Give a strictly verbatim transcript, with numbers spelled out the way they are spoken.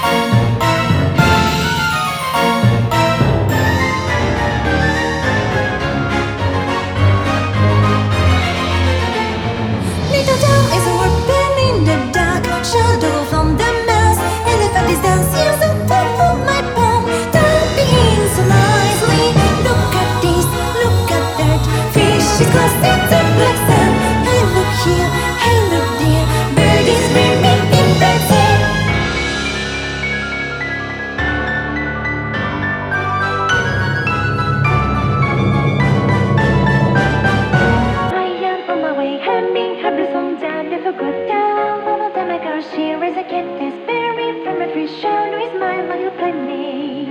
Little Joe is working in the dark, shadow from the mouse. Elephant is dancing on the top of my palm, tapping so nicely. Look at this, look at that. Fish is crossing the black sand. Hey, look here, hey, look there. Bird is dreaming in the sea. I am on my way, humming happy songs and never go down. One of them I got she raise a cat that's berry from a tree. Show me smile while you play me.